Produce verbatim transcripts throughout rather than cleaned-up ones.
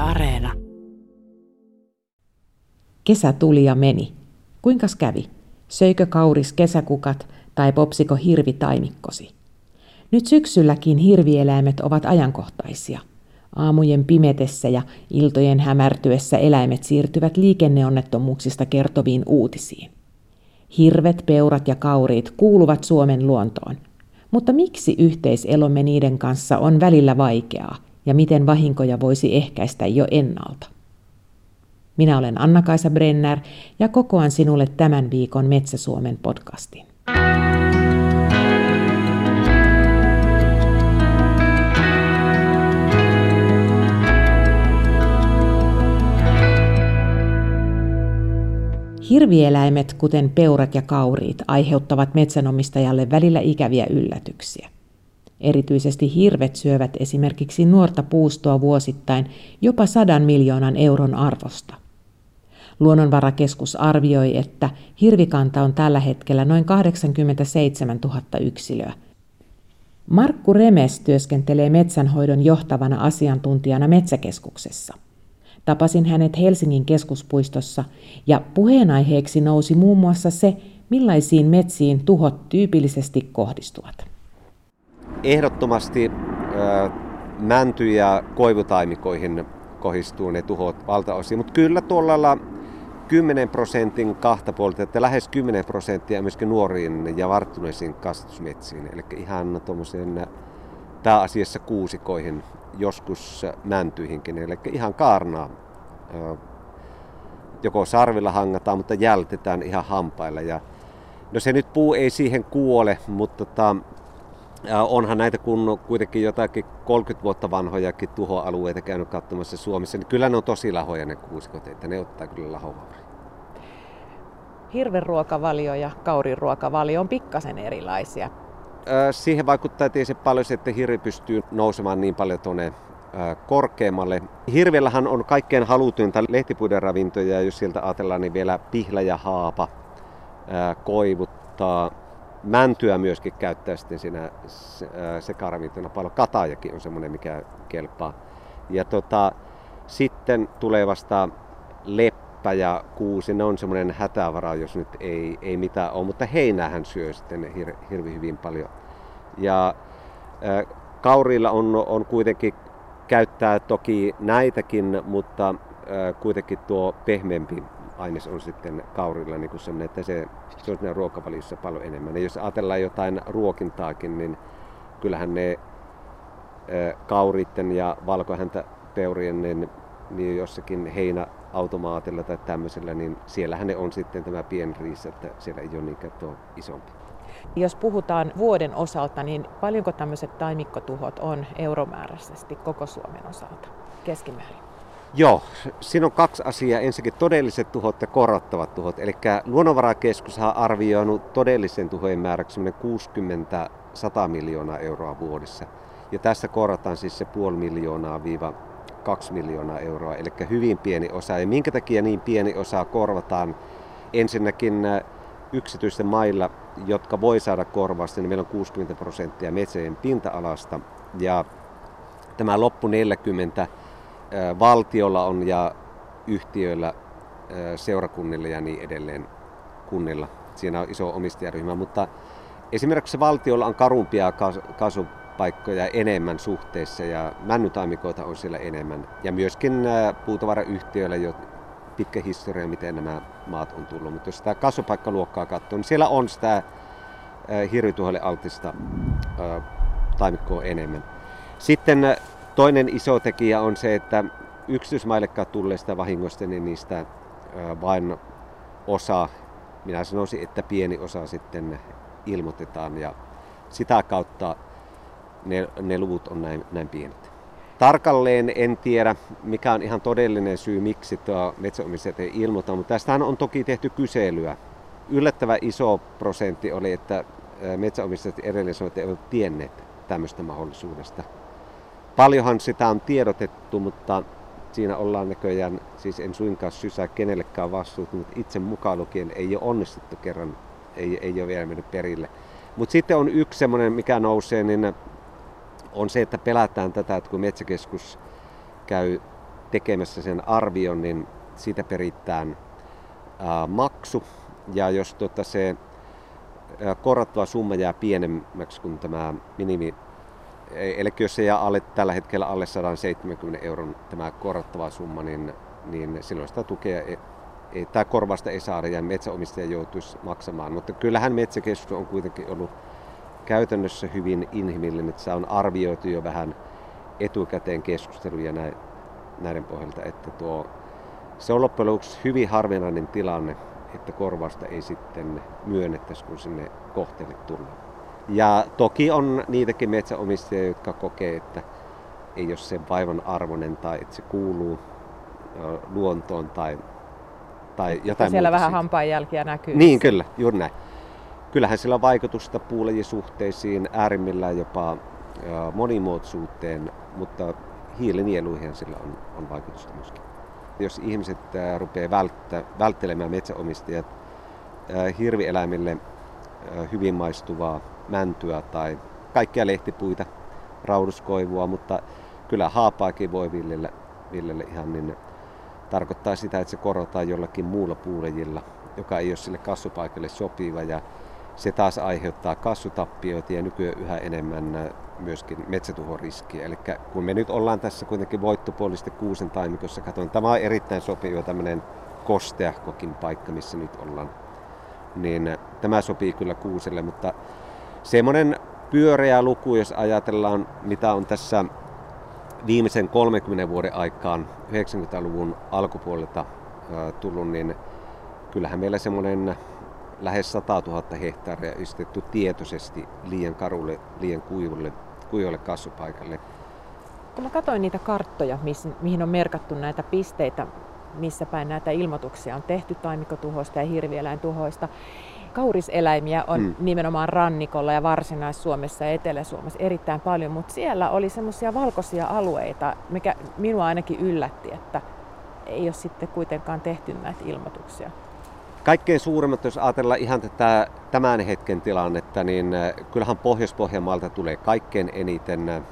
Yle Areena. Kesä tuli ja meni. Kuinkas kävi? Söikö kauris kesäkukat tai popsiko hirvi taimikkosi? Nyt syksylläkin hirvieläimet ovat ajankohtaisia. Aamujen pimetessä ja iltojen hämärtyessä eläimet siirtyvät liikenneonnettomuuksista kertoviin uutisiin. Hirvet, peurat ja kauriit kuuluvat Suomen luontoon. Mutta miksi yhteiselomme niiden kanssa on välillä vaikeaa ja miten vahinkoja voisi ehkäistä jo ennalta? Minä olen Anna-Kaisa Brenner ja kokoan sinulle tämän viikon Metsä-Suomen podcastin. Hirvieläimet, kuten peurat ja kauriit, aiheuttavat metsänomistajalle välillä ikäviä yllätyksiä. Erityisesti hirvet syövät esimerkiksi nuorta puustoa vuosittain jopa sadan miljoonan euron arvosta. Luonnonvarakeskus arvioi, että hirvikanta on tällä hetkellä noin kahdeksankymmentäseitsemäntuhatta yksilöä. Markku Remes työskentelee metsänhoidon johtavana asiantuntijana Metsäkeskuksessa. Tapasin hänet Helsingin keskuspuistossa ja puheenaiheeksi nousi muun muassa se, millaisiin metsiin tuhot tyypillisesti kohdistuvat. Ehdottomasti äh, mänty- ja koivutaimikoihin kohdistuu ne tuhot valtaosin, mutta kyllä tuolla kymmenen prosentin kahta puolta, että lähes kymmenen prosenttia myöskin nuoriin ja varttuneisiin kasvatusmetsiin, eli ihan tuommoisen pääasiassa kuusikoihin, joskus mäntyihinkin, eli ihan kaarnaa. Joko sarvilla hangataan, mutta jältetään ihan hampailla. Ja, no se nyt puu ei siihen kuole, mutta tota, onhan näitä kun kuitenkin jotakin kolmekymmentä vuotta vanhojakin tuhoalueita käynyt katsomassa Suomessa, niin kyllä ne on tosi lahoja ne kuusikot, että ne ottaa kyllä lahovauria. Hirven ruokavalio ja kaurin ruokavalio on pikkasen erilaisia. Siihen vaikuttaa tietysti paljon se, että hirvi pystyy nousemaan niin paljon tuonne korkeammalle. Hirvellähän on kaikkein halutuinta lehtipuiden ravintoja, jos sieltä ajatellaan, niin vielä pihlä ja haapa koivuttaa. Mäntyä myöskin käyttää sitten siinä sekaravintona paljon. Katajakin on semmoinen, mikä kelpaa. Ja tota, sitten tulee vasta leppä ja kuusi, ne on semmoinen hätävara, jos nyt ei, ei mitään ole, mutta heinäähän syö sitten hir, hirvi hyvin paljon. Ja äh, kauriilla on, on kuitenkin käyttää toki näitäkin, mutta äh, kuitenkin tuo pehmeämpi aines on sitten kaurilla niin kuin semmoinen, että se, se on siinä ruokavaliossa paljon enemmän. Ja jos ajatellaan jotain ruokintaakin, niin kyllähän ne äh, kauriitten ja valkohäntäpeurien niin, niin jossakin heinäautomaatilla tai tämmöisellä, niin siellähän ne on sitten tämä pienriisa, että siellä ei ole niinkään tuo isompi. Jos puhutaan vuoden osalta, niin paljonko tämmöiset taimikkotuhot on euromääräisesti koko Suomen osalta keskimäärin? Joo, siinä on kaksi asiaa. Ensinnäkin todelliset tuhot ja korvattavat tuhot. Eli Luonnonvarakeskus on arvioinut todellisen tuhojen määräksi kuusikymmentä sata miljoonaa euroa vuodessa. Ja tässä korvataan siis se puoli miljoonaa viiva kaksi miljoonaa euroa, eli hyvin pieni osa. Ja minkä takia niin pieni osa korvataan? Ensinnäkin yksityisten mailla, jotka voi saada korvausta, niin meillä on kuusikymmentä prosenttia metsien pinta-alasta. Ja tämä loppu neljäkymmentä valtiolla on ja yhtiöillä, seurakunnilla ja niin edelleen kunnilla. Siinä on iso omistajaryhmä, mutta esimerkiksi valtiolla on karumpia kasvupaikkoja enemmän suhteessa ja männytaimikoita on siellä enemmän. Ja myöskin puutavarayhtiöillä jo pitkä historia, miten nämä maat on tullut. Mutta jos sitä kasvupaikkaluokkaa katsoo, niin siellä on sitä hirvituholle altista taimikkoa enemmän. Sitten toinen iso tekijä on se, että yksityismaillekaan tulleista vahingoista, niin niistä vain osa, minä sanoisin, että pieni osa sitten ilmoitetaan ja sitä kautta ne, ne luvut on näin, näin pienet. Tarkalleen en tiedä, mikä on ihan todellinen syy, miksi tuo metsänomistajat ei ilmoita, mutta tästähän on toki tehty kyselyä. Yllättävän iso prosentti oli, että metsänomistajat edelleen sanoivat, että eivät tienneet tämmöistä mahdollisuudesta. Paljonhan sitä on tiedotettu, mutta siinä ollaan näköjään, siis en suinkaan sysää kenellekään vastuut, mutta itse mukaan lukien ei ole onnistuttu kerran, ei, ei ole vielä mennyt perille. Mutta sitten on yksi semmoinen, mikä nousee, niin on se, että pelätään tätä, että kun Metsäkeskus käy tekemässä sen arvion, niin siitä peritään ää, maksu. Ja jos tuota, se ää, korvattava summa jää pienemmäksi kuin tämä minimi, eli jos se jää alle, tällä hetkellä alle sata seitsemänkymmentä euron tämä korvattava summa, niin, niin silloin sitä tukea ei, ei, tai korvausta ei saada ja metsänomistaja joutuisi maksamaan. Mutta kyllähän Metsäkeskus on kuitenkin ollut käytännössä hyvin inhimillinen, että se on arvioitu jo vähän etukäteen keskusteluja näiden pohjalta, että tuo, se on loppujen lopuksi hyvin harvinainen tilanne, että korvausta ei sitten myönnettäisi, kun sinne kohteelle tullaan. Ja toki on niitäkin metsäomistajia, jotka kokee, että ei ole sen vaivan arvoinen tai että se kuuluu luontoon tai, tai jotain siellä muuta. Vähän hampaanjälkiä näkyy. Niin, kyllä, juuri näin. Kyllähän sillä on vaikutusta puulajisuhteisiin, äärimmillään jopa monimuotoisuuteen, mutta hiilinieluihin sillä on, on vaikutusta myöskin. Jos ihmiset rupeaa välttä, välttelemään metsäomistajat hirvieläimille hyvin maistuvaa mäntyä tai kaikkia lehtipuita, rauduskoivua, mutta kyllä haapaakin voi viljellä, viljellä ihan niin tarkoittaa sitä, että se korotaan jollakin muulla puulajilla, joka ei ole sille kasvupaikalle sopiva ja se taas aiheuttaa kasvutappioita ja nykyään yhä enemmän myöskin metsätuhoriskiä. Eli kun me nyt ollaan tässä kuitenkin voittopuolisesti kuusen taimikossa, katson, tämä on erittäin sopiva tämmöinen kosteahkokin paikka, missä nyt ollaan, niin tämä sopii kyllä kuuselle, mutta semmoinen pyöreä luku, jos ajatellaan, mitä on tässä viimeisen kolmenkymmenen vuoden aikaan yhdeksänkymmentäluvun alkupuolelta tullut, niin kyllähän meillä semmoinen lähes satatuhatta hehtaaria istettu tietoisesti liian karulle, liian kuivulle, kuivalle kasvupaikalle. Kun mä katsoin niitä karttoja, mihin on merkattu näitä pisteitä, missä päin näitä ilmoituksia on tehty taimikkotuhoista ja hirvieläintuhoista, kauriseläimiä on mm. nimenomaan rannikolla ja Varsinais-Suomessa ja Etelä-Suomessa erittäin paljon, mutta siellä oli semmoisia valkoisia alueita, mikä minua ainakin yllätti, että ei ole sitten kuitenkaan tehty näitä ilmoituksia. Kaikkein suurimmat, jos ajatellaan ihan tätä tämän hetken tilannetta, niin kyllähän Pohjois-Pohjanmaalta tulee kaikkein eniten.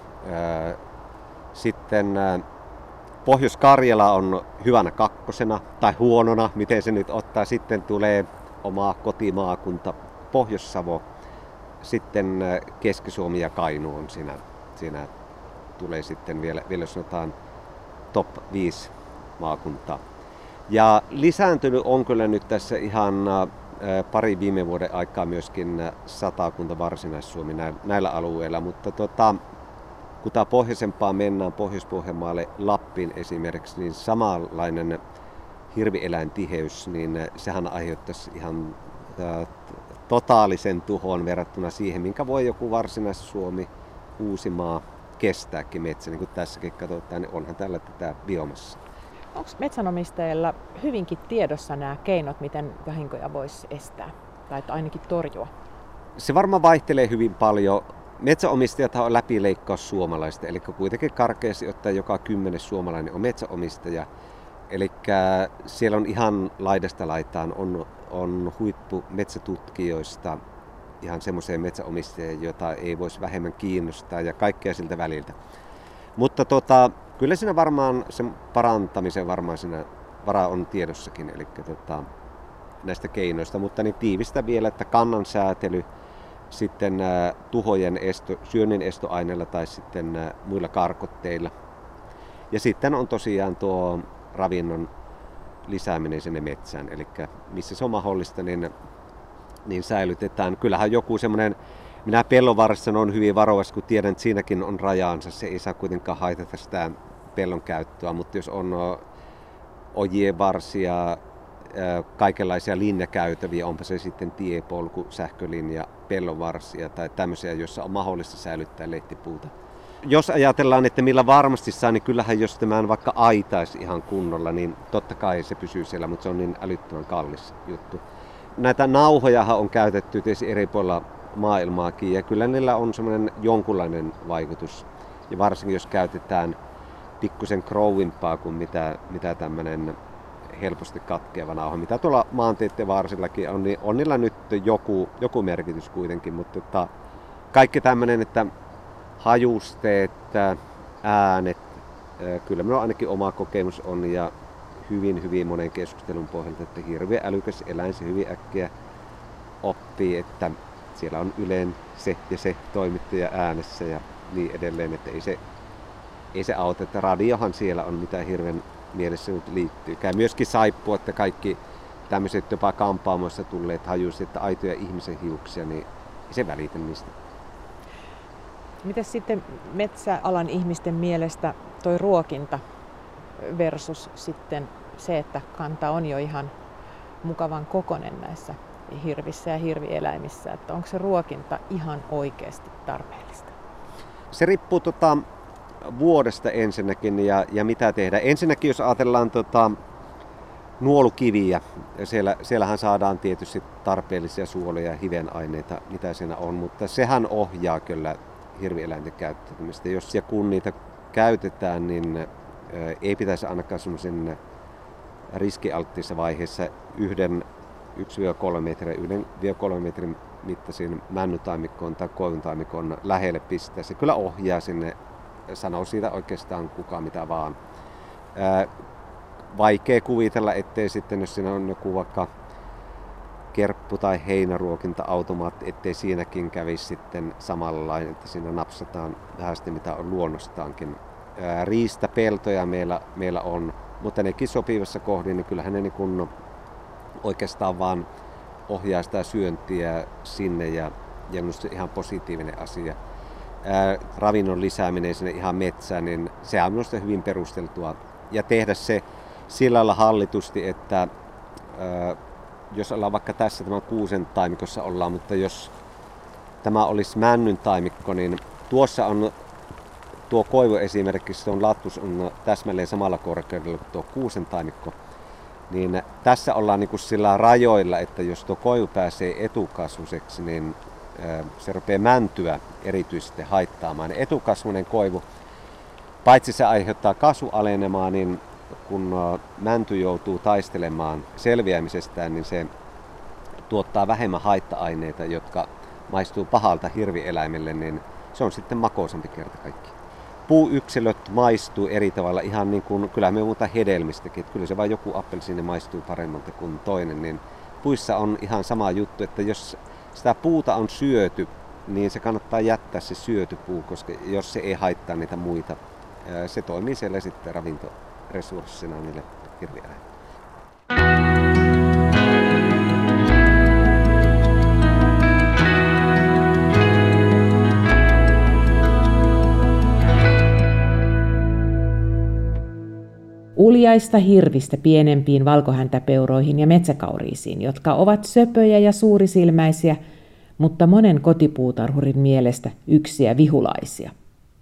Sitten Pohjois-Karjala on hyvänä kakkosena tai huonona, miten se nyt ottaa. Sitten tulee oma kotimaakunta Pohjois-Savo. Sitten Keski-Suomi ja Kainuu on siinä. Siinä tulee sitten vielä, vielä sanotaan top viisi maakuntaa. Ja lisääntynyt on kyllä nyt tässä ihan pari viime vuoden aikaa myöskin Satakunta, Varsinais-Suomi näillä alueilla, mutta tota, kun tämä pohjoisempaa mennään Pohjois-Pohjanmaalle, Lappiin esimerkiksi, niin samanlainen hirvieläintiheys, niin sehän aiheuttaisi ihan totaalisen tuhon verrattuna siihen, minkä voi joku Varsinais-Suomi, Uusimaa kestääkin metsä, niin kuin tässäkin katsotaan, niin onhan tällä tätä biomassa. Onko metsänomistajilla hyvinkin tiedossa nämä keinot, miten vahinkoja voisi estää tai ainakin torjua? Se varmaan vaihtelee hyvin paljon. Metsäomistajat on läpileikkaus suomalaista, eli kuitenkin karkeasti ottaen joka kymmenes suomalainen on metsäomistaja. Eli siellä on ihan laidasta laitaan, on, on huippu metsätutkijoista ihan semmoisia metsäomistajia, joita ei voisi vähemmän kiinnostaa ja kaikkea siltä väliltä. Mutta tota, kyllä siinä varmaan sen parantamisen varmaan siinä vara on tiedossakin, eli tota, näistä keinoista, mutta niin tiivistä vielä, että kannan säätely, sitten ä, tuhojen esto, syönnin estoaineilla tai sitten ä, muilla karkotteilla. Ja sitten on tosiaan tuo ravinnon lisääminen sinne metsään, eli missä se on mahdollista, niin, niin säilytetään. Kyllähän joku semmoinen, minä pellonvarressa on hyvin varovasti, kun tiedän, että siinäkin on rajansa, se ei saa kuitenkaan haitata sitä pellon käyttöä, mutta jos on ojien varsia, kaikenlaisia linjakäytäviä, onpa se sitten tiepolku, sähkölinja, pellonvarsia tai tämmöisiä, joissa on mahdollista säilyttää lehtipuuta. Jos ajatellaan, että millä varmasti saa, niin kyllähän jos tämän vaikka aitaisi ihan kunnolla, niin totta kai se pysyy siellä, mutta se on niin älyttömän kallis juttu. Näitä nauhojahan on käytetty tietysti eri puolilla maailmaakin ja kyllä niillä on semmoinen jonkunlainen vaikutus. Ja varsinkin jos käytetään pikkusen krouvimpaa kuin mitä, mitä tämmöinen helposti katkeava nauha, mitä tuolla maantieteen varsillakin on, niin on niillä nyt joku, joku merkitys kuitenkin, mutta että kaikki tämmöinen, että hajusteet, äänet, Kyllä minulla ainakin oma kokemus on ja hyvin, hyvin monen keskustelun pohjalta, että hirveän älykäs eläin se hyvin äkkiä oppii, että siellä on Ylen se ja se toimittaja äänessä ja niin edelleen, että ei se, ei se auta, että radiohan siellä on mitä hirveän mielessä nyt liittyy. Käy myöskin saippua, että kaikki tämmöiset jopa kampaamoissa tulleet hajuisi, että aitoja ihmisen hiuksia, niin ei se välitä niistä. Mitäs sitten metsäalan ihmisten mielestä toi ruokinta versus sitten se, että kanta on jo ihan mukavan kokoinen näissä hirvissä ja hirvieläimissä, että onko se ruokinta ihan oikeasti tarpeellista? Se riippuu tota, vuodesta ensinnäkin ja, ja mitä tehdään. Ensinnäkin jos ajatellaan tota, nuolukiviä, siellä, siellähän saadaan tietysti tarpeellisia suolia ja hivenaineita, mitä siinä on, mutta sehän ohjaa kyllä hirvieläinten käyttämistä. Jos ja kun niitä käytetään, niin ei pitäisi ainakaan semmoisen riskialttiissa vaiheessa yhden yksi kolme metriä, yhden kolme metrin mittaisiin männytaimikon tai koivuntaimikon lähelle pistää. Se kyllä ohjaa sinne, sanoo siitä oikeastaan kuka mitä vaan. Ää, vaikea kuvitella, ettei sitten, jos siinä on joku vaikka kerppu- tai heinäruokinta-automaatti, ettei siinäkin kävisi sitten samanlainen, että siinä napsataan vähän sitä, mitä on luonnostaankin. Ää, riistapeltoja meillä, meillä on, mutta nekin sopivassa kohdin, niin kyllähän ne niin kun oikeastaan vaan ohjaa sitä syöntiä sinne ja, ja minusta ihan positiivinen asia. Ää, ravinnon lisääminen sinne ihan metsään, niin se on minusta hyvin perusteltua. Ja tehdä se sillä lailla hallitusti, että ää, jos ollaan vaikka tässä tämän kuusen taimikossa ollaan, mutta jos tämä olisi männyn taimikko, niin tuossa on tuo koivu esimerkiksi, tuon lattus on täsmälleen samalla korkeudella kuin tuo kuusen taimikko. Niin tässä ollaan niin kuin sillä rajoilla, että jos tuo koivu pääsee etukasvuiseksi, niin se rupeaa mäntyä erityisesti haittaamaan. Etukasvuinen koivu, paitsi se aiheuttaa kasvualenemaa, niin kun mänty joutuu taistelemaan selviämisestään, niin se tuottaa vähemmän haitta-aineita, jotka maistuu pahalta hirvieläimelle, niin se on sitten makoisampi kerta kaikki. Puuyksilöt maistuu eri tavalla, ihan niin kuin, kyllä me muuta hedelmistäkin, että kyllä se vain joku appelsiini maistuu paremmalta kuin toinen, niin puissa on ihan sama juttu, että jos sitä puuta on syöty, niin se kannattaa jättää se syöty puu, koska jos se ei haittaa niitä muita, se toimii siellä sitten ravintoresurssina niille hirvieläimille. Uljaista hirvistä pienempiin valkohäntäpeuroihin ja metsäkauriisiin, jotka ovat söpöjä ja suurisilmäisiä, mutta monen kotipuutarhurin mielestä yksiä vihulaisia.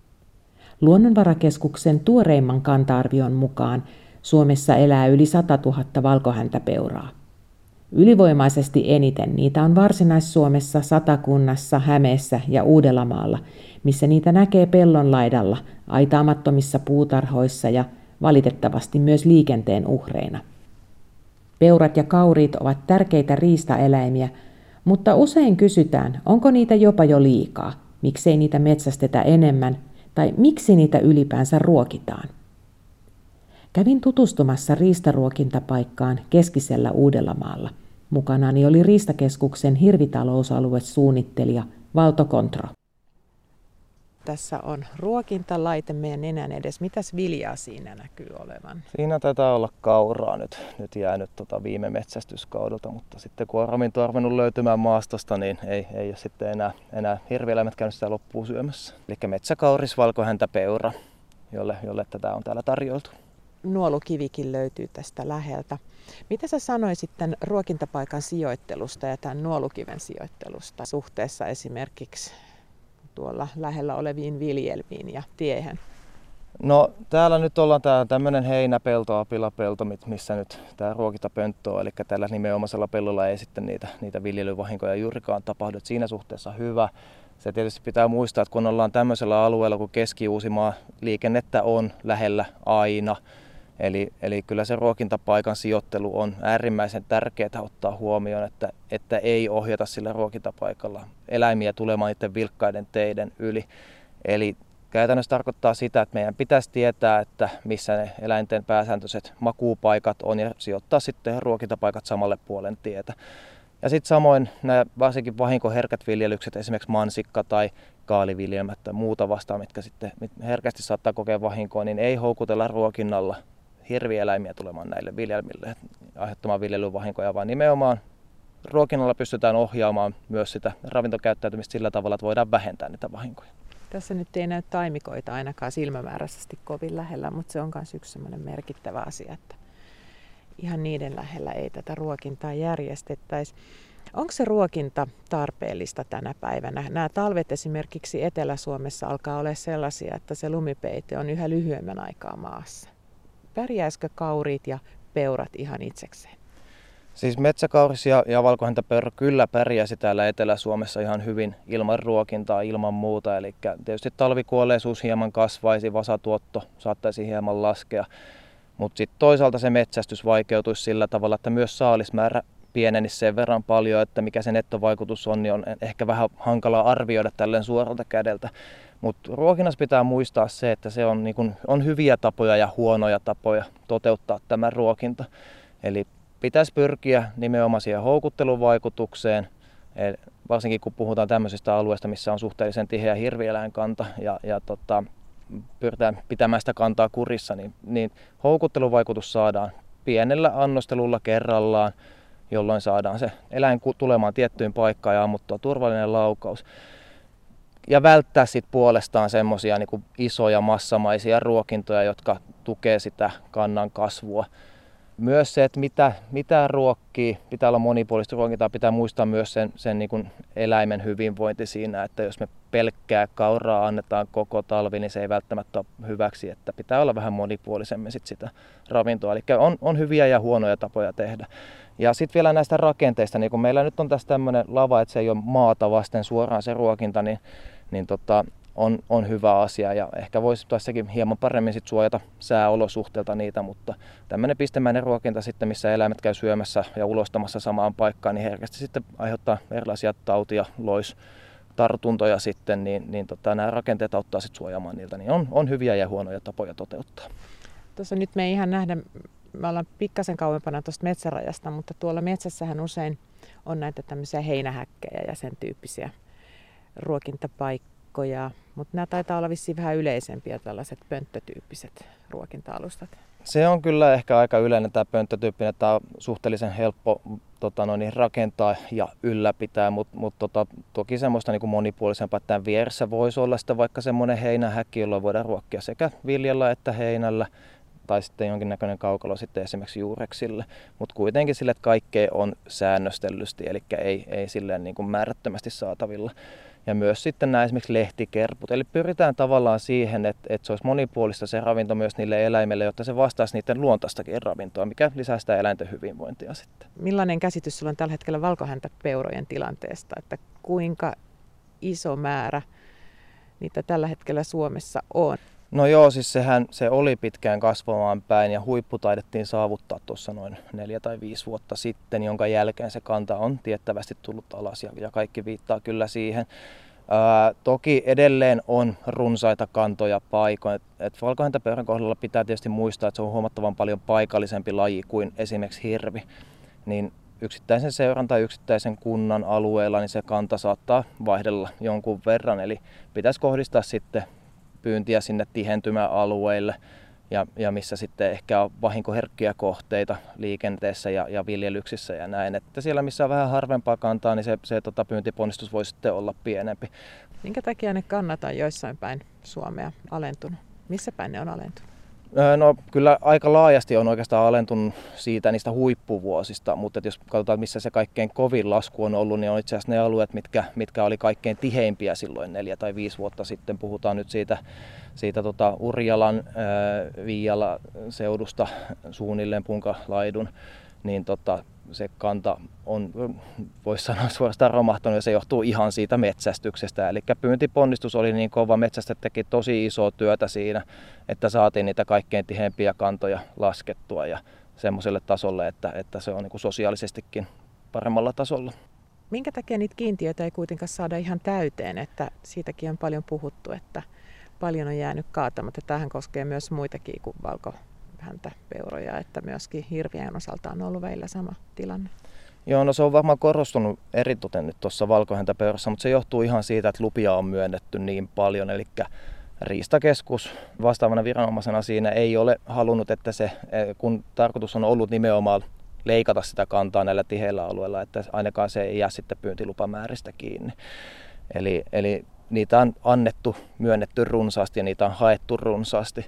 Luonnonvarakeskuksen tuoreimman kanta-arvion mukaan Suomessa elää yli satatuhatta valkohäntäpeuraa. Ylivoimaisesti eniten niitä on Varsinais-Suomessa, Satakunnassa, Hämeessä ja Uudellamaalla, missä niitä näkee pellon laidalla, aitaamattomissa puutarhoissa ja valitettavasti myös liikenteen uhreina. Peurat ja kauriit ovat tärkeitä riistaeläimiä, mutta usein kysytään, onko niitä jopa jo liikaa, miksei niitä metsästetä enemmän tai miksi niitä ylipäänsä ruokitaan. Kävin tutustumassa riistaruokintapaikkaan Keskisellä Uudellamaalla. Mukanani oli Riistakeskuksen hirvitalousaluesuunnittelija Valto Kontro. Tässä on ruokintalaite meidän nenän edes. Mitäs viljaa siinä näkyy olevan? Siinä taitaa olla kauraa nyt, nyt jäänyt tota viime metsästyskaudelta, mutta sitten kun on ravintoa ruvennut löytymään maastosta, niin ei, ei ole sitten enää, enää hirvieläimet käynyt sitä loppuun syömässä. Eli metsäkauris, valkohäntäpeura, jolle, jolle tätä on täällä tarjoltu. Nuolukivikin löytyy tästä läheltä. Mitä sä sanoisit tämän ruokintapaikan sijoittelusta ja tämän nuolukiven sijoittelusta suhteessa esimerkiksi tuolla lähellä oleviin viljelmiin ja tiehen? No täällä nyt ollaan tää tämmönen heinäpelto, apilapelto, missä nyt tää ruokintapönttö on, eli tällä nimenomaisella pellolla ei sitten niitä, niitä viljelyvahinkoja juurikaan tapahdu. Et siinä suhteessa hyvä. Se tietysti pitää muistaa, että kun ollaan tämmöisellä alueella, kun Keski-Uusimaa, liikennettä on lähellä aina. Eli, eli kyllä se ruokintapaikan sijoittelu on äärimmäisen tärkeää ottaa huomioon, että, että ei ohjata sillä ruokintapaikalla eläimiä tulemaan niiden vilkkaiden teiden yli. Eli Käytännössä tarkoittaa sitä, että meidän pitäisi tietää, että missä ne eläinten pääsääntöiset makuupaikat on ja sijoittaa sitten ruokintapaikat samalle puolen tietä. Ja sitten samoin nämä varsinkin vahinkoherkät viljelykset, esimerkiksi mansikka tai kaaliviljelmät tai muuta vastaan, mitkä sitten herkästi saattaa kokea vahinkoa, niin ei houkutella ruokinnalla hirvieläimiä tulemaan näille viljelmille aiheuttamaan viljelyvahinkoja, vaan nimenomaan ruokinnalla pystytään ohjaamaan myös sitä ravintokäyttäytymistä sillä tavalla, että voidaan vähentää niitä vahinkoja. Tässä nyt ei näy taimikoita ainakaan silmämääräisesti kovin lähellä, mutta se on myös yksi sellainen merkittävä asia, että ihan niiden lähellä ei tätä ruokintaa järjestettäisi. Onko se ruokinta tarpeellista tänä päivänä? Nämä talvet esimerkiksi Etelä-Suomessa alkaa olla sellaisia, että se lumipeite on yhä lyhyemmän aikaa maassa. Pärjäisikö kauriit ja peurat ihan itsekseen? Siis metsäkauris ja, ja valkohäntäpeura kyllä pärjäsi täällä Etelä-Suomessa ihan hyvin ilman ruokintaa, ilman muuta. Eli tietysti talvikuolleisuus hieman kasvaisi, vasatuotto saattaisi hieman laskea. Mutta sitten toisaalta se metsästys vaikeutuisi sillä tavalla, että myös saalismäärä pienenisi sen verran paljon, että mikä se nettovaikutus on, niin on ehkä vähän hankalaa arvioida tälleen suoralta kädeltä. Mutta ruokinnassa pitää muistaa se, että se on, niin kun, on hyviä tapoja ja huonoja tapoja toteuttaa tämä ruokinta. Eli pitäisi pyrkiä nimenomaan siihen houkutteluvaikutukseen, varsinkin kun puhutaan tämmöisistä alueista, missä on suhteellisen tiheä hirvieläinkanta ja, ja tota, pyritään pitämään sitä kantaa kurissa, niin, niin houkutteluvaikutus saadaan pienellä annostelulla kerrallaan, jolloin saadaan se eläin tulemaan tiettyyn paikkaan ja ammuttua turvallinen laukaus. Ja välttää sitten puolestaan semmoisia niin kuin isoja massamaisia ruokintoja, jotka tukee sitä kannan kasvua. Myös se, että mitä, mitä ruokkii, pitää olla monipuolista ruokintaa, pitää muistaa myös sen, sen niin kuin eläimen hyvinvointi siinä, että jos me pelkkää kauraa annetaan koko talvi, niin se ei välttämättä ole hyväksi, että pitää olla vähän monipuolisemmin sit sitä ravintoa. Eli on, on hyviä ja huonoja tapoja tehdä. Ja sitten vielä näistä rakenteista, niin kun meillä nyt on tässä tämmöinen lava, että se ei ole maata vasten suoraan se ruokinta, niin, niin tota, on, on hyvä asia ja ehkä voisi tässäkin hieman paremmin sit suojata sääolosuhteilta niitä, mutta tämmöinen pistemäinen ruokinta sitten, missä eläimet käy syömässä ja ulostamassa samaan paikkaan, niin herkästi sitten aiheuttaa erilaisia tautia, lois, tartuntoja sitten, niin, niin tota, nämä rakenteet auttaa sitten suojaamaan niiltä, niin on, on hyviä ja huonoja tapoja toteuttaa. Tuossa nyt me ei ihan nähdä, me ollaan pikkasen kauempana tuosta metsärajasta, mutta tuolla metsässähän usein on näitä tämmöisiä heinähäkkejä ja sen tyyppisiä ruokintapaikkoja, mutta nämä taitaa olla vissiin vähän yleisempiä tällaiset pönttötyyppiset ruokinta-alustat. Se on kyllä ehkä aika yleinen tämä pönttötyyppinen, tämä on suhteellisen helppo tota, no niin, rakentaa ja ylläpitää, mutta mut, tota, toki semmoista niin kuin monipuolisempaa, että tämän vieressä voisi olla sitten vaikka semmoinen heinähäkki, jolla voidaan ruokkia sekä viljalla että heinällä, tai sitten jonkinnäköinen kaukalo sitten esimerkiksi juureksille, mutta kuitenkin sille, että kaikkea on säännöstellysti, eli ei, ei silleen niin kuin määrättömästi saatavilla. Ja myös sitten nämä esimerkiksi lehtikerput, eli pyritään tavallaan siihen, että, että se olisi monipuolista se ravinto myös niille eläimille, jotta se vastaisi niiden luontaistakin ravintoa, mikä lisää sitä eläinten hyvinvointia sitten. Millainen käsitys sulla on tällä hetkellä valkohäntäpeurojen tilanteesta, että kuinka iso määrä niitä tällä hetkellä Suomessa on? No joo, siis sehän se oli pitkään kasvamaan päin ja huippu taidettiin saavuttaa tuossa noin neljä tai viisi vuotta sitten, jonka jälkeen se kanta on tiettävästi tullut alas ja, ja kaikki viittaa kyllä siihen. Ää, toki edelleen on runsaita kantoja paikoin. Et, et valkohäntäpeuran kohdalla pitää tietysti muistaa, että se on huomattavan paljon paikallisempi laji kuin esimerkiksi hirvi. Niin yksittäisen seuran tai yksittäisen kunnan alueella niin se kanta saattaa vaihdella jonkun verran, eli pitäisi kohdistaa sitten pyyntiä sinne tihentymäalueille ja, ja missä sitten ehkä on vahinkoherkkiä kohteita liikenteessä ja, ja viljelyksissä ja näin. Että siellä missä on vähän harvempaa kantaa, niin se, se tota, pyyntiponnistus voi sitten olla pienempi. Minkä takia ne kannat on joissain päin Suomea alentunut? Missä päin ne on alentunut? No kyllä aika laajasti on oikeastaan alentunut siitä niistä huippuvuosista, mutta jos katsotaan missä se kaikkein kovin lasku on ollut, niin on itse asiassa ne alueet, mitkä, mitkä oli kaikkein tiheimpiä silloin neljä tai viisi vuotta sitten. Puhutaan nyt siitä, siitä tota Urjalan, ää, Viiala seudusta suunnilleen Punkalaidun, niin tota, se kanta on, voisi sanoa suorastaan romahtanut ja se johtuu ihan siitä metsästyksestä. Eli pyyntiponnistus oli niin kova, metsästäjät teki tosi isoa työtä siinä, että saatiin niitä kaikkein tiheimpiä kantoja laskettua ja semmoiselle tasolle, että, että se on niin kuin sosiaalisestikin paremmalla tasolla. Minkä takia niitä kiintiöitä ei kuitenkaan saada ihan täyteen, että siitäkin on paljon puhuttu, että paljon on jäänyt kaatamatta. Tämähän koskee myös muitakin kuin valkohäntäpeuroja, että myöskin hirvien osalta on ollut välillä sama tilanne. Joo, no se on varmaan korostunut eritoten nyt tuossa valkohäntäpeurassa, mutta se johtuu ihan siitä, että lupia on myönnetty niin paljon. Eli Riistakeskus vastaavana viranomaisena siinä ei ole halunnut, että se, kun tarkoitus on ollut nimenomaan leikata sitä kantaa näillä tiheillä alueilla, että ainakaan se ei jää sitten pyyntilupamääristä kiinni. Eli, eli niitä on annettu, myönnetty runsaasti ja niitä on haettu runsaasti,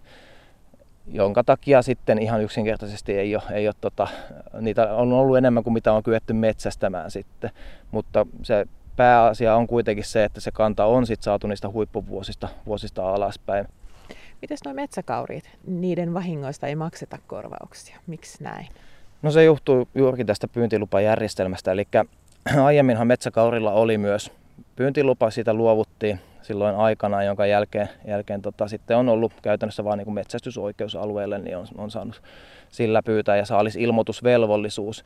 jonka takia sitten ihan yksinkertaisesti ei ole, ei ole tota, niitä on ollut enemmän kuin mitä on kyetty metsästämään sitten, mutta se pääasia on kuitenkin se, että se kanta on sitten saatu niistä huippuvuosista vuosista alaspäin. Mites nuo metsäkauriit? Niiden vahingoista ei makseta korvauksia. Miksi näin? No se johtuu juurikin tästä pyyntilupajärjestelmästä, eli aiemminhan metsäkaurilla oli myös pyyntilupa, siitä luovuttiin silloin aikana, jonka jälkeen, jälkeen tota, sitten on ollut käytännössä vain niin metsästysoikeus alueelle, niin on, on saanut sillä pyytää ja saalisilmoitusvelvollisuus.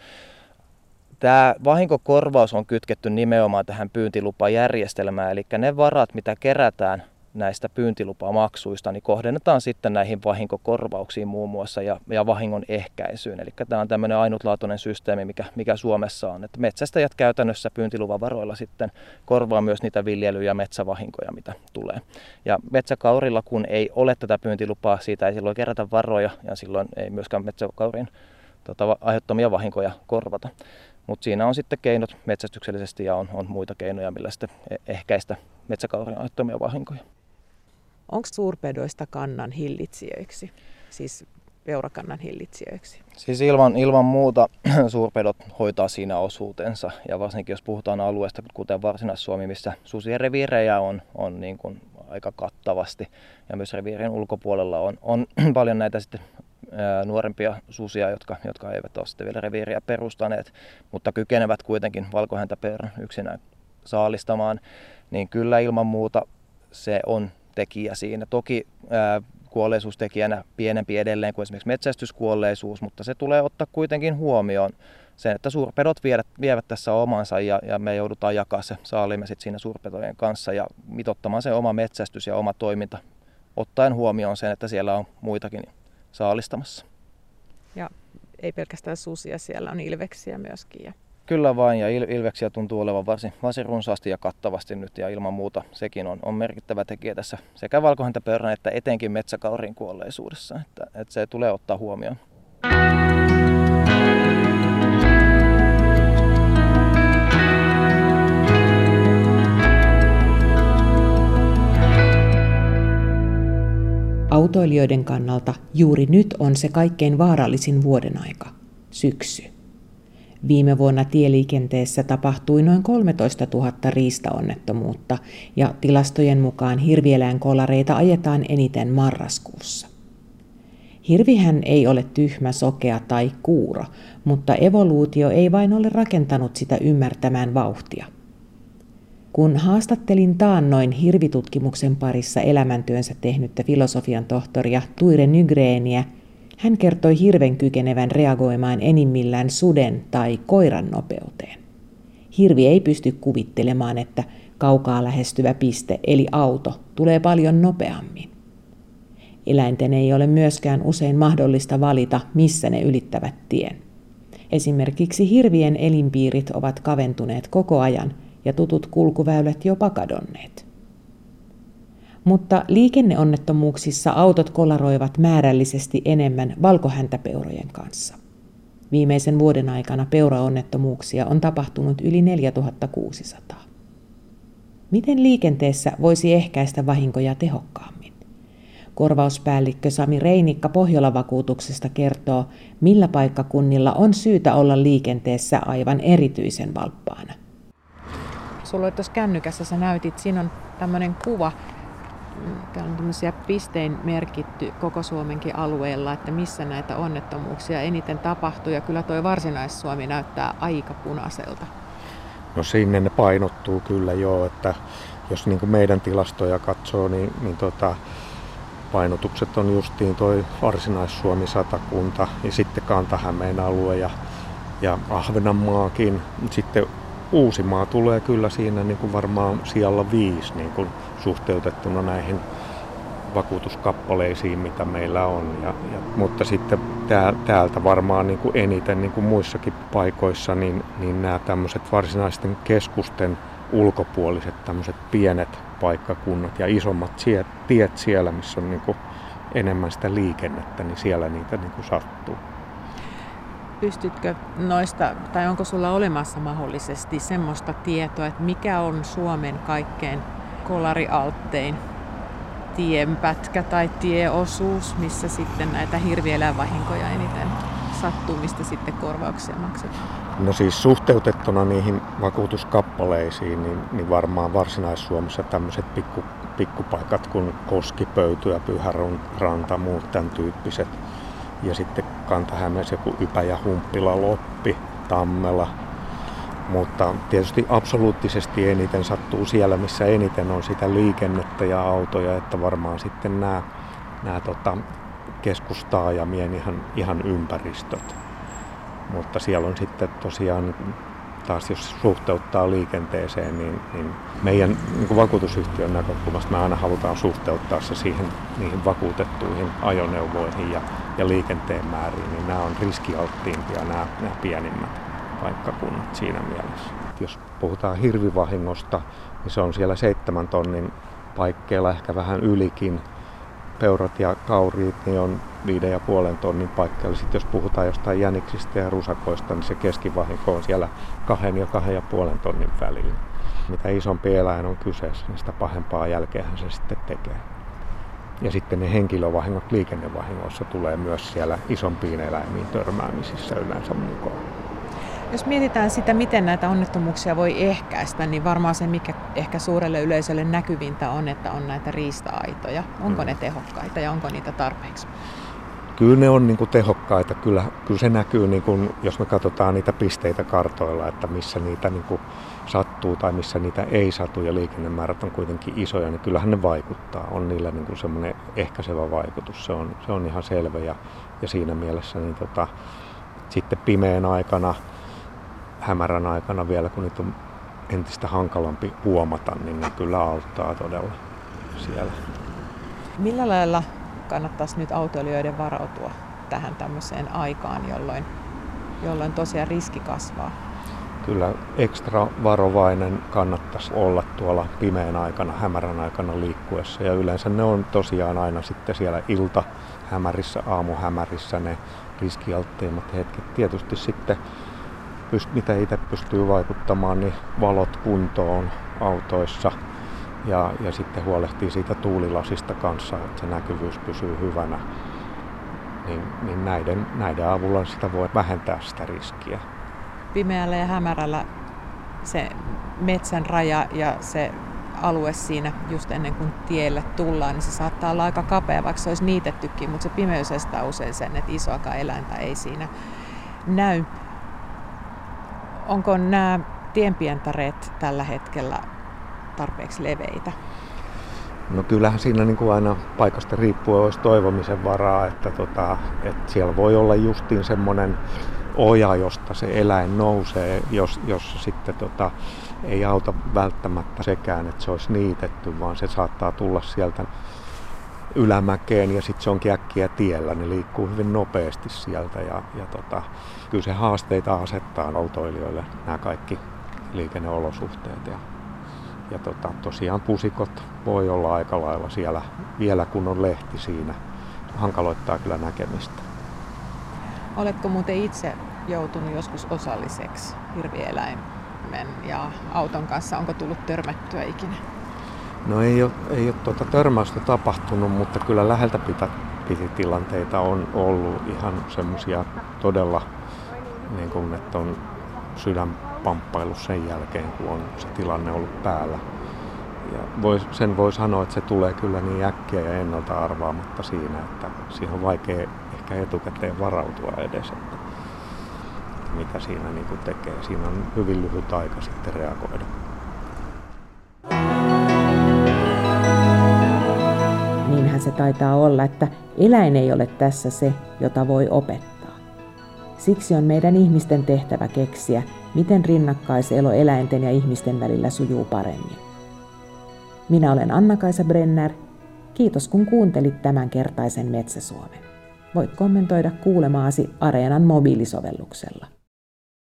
Tämä vahinkokorvaus on kytketty nimenomaan tähän pyyntilupajärjestelmään, eli ne varat, mitä kerätään näistä pyyntilupamaksuista, niin kohdennetaan sitten näihin vahinkokorvauksiin muun muassa ja, ja vahingon ehkäisyyn. Eli tämä on tämmöinen ainutlaatuinen systeemi, mikä, mikä Suomessa on. Että metsästäjät käytännössä pyyntiluvan varoilla sitten korvaa myös niitä viljely- ja metsävahinkoja, mitä tulee. Ja metsäkaurilla, kun ei ole tätä pyyntilupaa, siitä ei silloin kerätä varoja ja silloin ei myöskään metsäkaurin tota, aiheuttamia vahinkoja korvata. Mutta siinä on sitten keinot metsästyksellisesti ja on, on muita keinoja, millä sitten ehkäistä metsäkaurin aiheuttamia vahinkoja. Onko suurpedoista kannan hillitsijöiksi, siis peurakannan hillitsijöiksi? Siis ilman, ilman muuta suurpedot hoitaa siinä osuutensa ja varsinkin jos puhutaan alueesta, kuten Varsinais-Suomi, missä susien reviirejä on, on niin kuin aika kattavasti ja myös reviirien ulkopuolella on, on paljon näitä sitten nuorempia susia, jotka, jotka eivät ole sitten vielä reviiriä perustaneet, mutta kykenevät kuitenkin valkohäntäpeuran yksinään saalistamaan, niin kyllä ilman muuta se on tekijä siinä. Toki ää, kuolleisuustekijänä pienempi edelleen kuin esimerkiksi metsästyskuolleisuus, mutta se tulee ottaa kuitenkin huomioon sen, että suurpedot vievät, vievät tässä omansa ja, ja me joudutaan jakaa se saalimme sit siinä suurpetojen kanssa ja mitottamaan se oma metsästys ja oma toiminta, ottaen huomioon sen, että siellä on muitakin saalistamassa. Ja ei pelkästään susia, siellä on ilveksiä myöskin. Ja... Kyllä vain, ja il- ilveksiä tuntuu olevan varsin, varsin runsaasti ja kattavasti nyt, ja ilman muuta sekin on, on merkittävä tekijä tässä sekä valkohäntäpeuran että etenkin metsäkaurin kuolleisuudessa, että, että se tulee ottaa huomioon. Autoilijoiden kannalta juuri nyt on se kaikkein vaarallisin vuodenaika, syksy. Viime vuonna tieliikenteessä tapahtui noin kolmetoistatuhatta riistaonnettomuutta ja tilastojen mukaan hirvieläinkolareita ajetaan eniten marraskuussa. Hirvihän ei ole tyhmä, sokea tai kuuro, mutta evoluutio ei vain ole rakentanut sitä ymmärtämään vauhtia. Kun haastattelin taannoin hirvitutkimuksen parissa elämäntyönsä tehnyttä filosofian tohtoria Tuire Nygreeniä, hän kertoi hirven kykenevän reagoimaan enimmillään suden tai koiran nopeuteen. Hirvi ei pysty kuvittelemaan, että kaukaa lähestyvä piste eli auto tulee paljon nopeammin. Eläinten ei ole myöskään usein mahdollista valita, missä ne ylittävät tien. Esimerkiksi hirvien elinpiirit ovat kaventuneet koko ajan ja tutut kulkuväylät jopa kadonneet. Mutta liikenneonnettomuuksissa autot kolaroivat määrällisesti enemmän valkohäntäpeurojen kanssa. Viimeisen vuoden aikana peuraonnettomuuksia on tapahtunut yli neljätuhatta kuusisataa. Miten liikenteessä voisi ehkäistä vahinkoja tehokkaammin? Korvauspäällikkö Sami Reinikka Pohjola-vakuutuksesta kertoo, millä paikkakunnilla on syytä olla liikenteessä aivan erityisen valppaana. Sulla oli tuossa kännykässä, sä näytit, siinä on tämmöinen kuva, täällä on tämmöisiä pistein merkitty koko Suomenkin alueella, että missä näitä onnettomuuksia eniten tapahtuu, ja kyllä toi Varsinais-Suomi näyttää aika punaiselta. No sinne ne painottuu kyllä joo, että jos niin kuin meidän tilastoja katsoo, niin, niin tota, painotukset on justiin toi Varsinais-Suomi, Satakunta ja sitten Kanta-Hämeen alue ja, ja Ahvenanmaakin. Sitten Uusimaa tulee kyllä siinä niin kuin varmaan sijalla viisi niin kuin suhteutettuna näihin vakuutuskappaleisiin, mitä meillä on. Ja, ja, mutta sitten tää, täältä varmaan niin kuin eniten niin kuin muissakin paikoissa, niin, niin nämä tämmöiset varsinaisten keskusten ulkopuoliset tämmöiset pienet paikkakunnat ja isommat tiet, tiet siellä, missä on niin kuin enemmän sitä liikennettä, niin siellä niitä niin kuin sattuu. Pystytkö noista, tai onko sulla olemassa mahdollisesti semmoista tietoa, että mikä on Suomen kaikkein kolarialttein tienpätkä tai tieosuus, missä sitten näitä hirvieläinvahinkoja eniten sattuu, mistä sitten korvauksia maksetaan? No siis suhteutettuna niihin vakuutuskappaleisiin, niin, niin varmaan Varsinais-Suomessa tämmöiset pikku, pikkupaikat kuin Koski, Pöyty ja Pyhäranta, muut tämän tyyppiset. Ja sitten Kanta-Hämeessä joku Ypäjä, Humppila, Loppi, Tammela. Mutta tietysti absoluuttisesti eniten sattuu siellä, missä eniten on sitä liikennettä ja autoja, että varmaan sitten nämä, nämä tota, keskustaajamien ihan, ihan ympäristöt. Mutta siellä on sitten tosiaan, taas jos suhteuttaa liikenteeseen, niin, niin meidän niin kuin vakuutusyhtiön näkökulmasta me aina halutaan suhteuttaa se siihen niihin vakuutettuihin ajoneuvoihin ja, ja liikenteen määriin, niin nämä on riskialttiimpia nämä, nämä pienimmät paikkakunnat siinä mielessä. Jos puhutaan hirvivahingosta, niin se on siellä seitsemän tonnin paikkeilla, ehkä vähän ylikin. Peurat ja kauriit niin on viiden ja puolen tonnin paikkeilla. Sitten jos puhutaan jostain jäniksistä ja rusakoista, niin se keskivahinko on siellä kahden ja kahden ja puolen tonnin välillä. Mitä isompi eläin on kyseessä, niin sitä pahempaa jälkeenhän se sitten tekee. Ja sitten ne henkilövahingot liikennevahingoissa tulee myös siellä isompiin eläimiin törmäämisissä yleensä mukaan. Jos mietitään sitä, miten näitä onnettomuuksia voi ehkäistä, niin varmaan se, mikä ehkä suurelle yleisölle näkyvintä on, että on näitä riista-aitoja. Onko mm. ne tehokkaita ja onko niitä tarpeeksi? Kyllä ne on niin kuin tehokkaita. Kyllä, kyllä se näkyy, niin kuin, jos me katsotaan niitä pisteitä kartoilla, että missä niitä niin kuin sattuu tai missä niitä ei satu ja liikennemäärät on kuitenkin isoja, niin kyllähän ne vaikuttaa. On niillä niin kuin semmoinen ehkäisevä vaikutus. Se on, se on ihan selvä ja, ja siinä mielessä niin tota, sitten pimeän aikana, hämärän aikana vielä, kun niitä on entistä hankalampi huomata, niin ne kyllä auttaa todella siellä. Millä lailla kannattaisi nyt autoilijoiden varautua tähän tämmöiseen aikaan, jolloin, jolloin tosiaan riski kasvaa? Kyllä ekstra varovainen kannattaisi olla tuolla pimeän aikana, hämärän aikana liikkuessa. Ja yleensä ne on tosiaan aina sitten siellä iltahämärissä, aamuhämärissä ne riskialtteimmat hetket. Tietysti sitten mitä itse pystyy vaikuttamaan, niin valot kuntoon autoissa ja, ja sitten huolehtii siitä tuulilasista kanssa, että se näkyvyys pysyy hyvänä. Niin, niin näiden, näiden avulla sitä voi vähentää sitä riskiä. Pimeällä ja hämärällä se metsän raja ja se alue siinä just ennen kuin tielle tullaan, niin se saattaa olla aika kapea, vaikka se olisi niitettykin, mutta se pimeys estää usein sen, että isoakaan eläintä ei siinä näy. Onko nämä tienpientareet tällä hetkellä tarpeeksi leveitä? No kyllähän siinä niin kuin aina paikasta riippuen olisi toivomisen varaa, että, tota, että siellä voi olla justiin semmoinen oja, josta se eläin nousee, jos, jos sitten tota, ei auta välttämättä sekään, että se olisi niitetty, vaan se saattaa tulla sieltä ylämäkeen ja sitten se onkin äkkiä tiellä, ne liikkuu hyvin nopeasti sieltä ja, ja tota, kyllä se haasteita asettaa autoilijoille nämä kaikki liikenneolosuhteet ja, ja tota, tosiaan pusikot voi olla aika lailla siellä vielä kun on lehti siinä, hankaloittaa kyllä näkemistä. Oletko muuten itse joutunut joskus osalliseksi hirvieläimen ja auton kanssa, onko tullut törmättyä ikinä? No ei ole, ei ole tuota törmäystä tapahtunut, mutta kyllä läheltä pitä, piti tilanteita on ollut ihan semmoisia todella, niin kuin, että on sydän pamppailu sen jälkeen, kun on se tilanne ollut päällä. Ja voi, sen voi sanoa, että se tulee kyllä niin äkkiä ja ennalta arvaamatta siinä, että siihen on vaikea ehkä etukäteen varautua edes, että mitä siinä niin kuin tekee. Siinä on hyvin lyhyt aika sitten reagoida. Niinhän se taitaa olla, että eläin ei ole tässä se, jota voi opettaa. Siksi on meidän ihmisten tehtävä keksiä, miten rinnakkaiselo eläinten ja ihmisten välillä sujuu paremmin. Minä olen Anna-Kaisa Brenner Kiitos kun kuuntelit tämänkertaisen Metsäsuomen. Voit kommentoida kuulemaasi Areenan mobiilisovelluksella.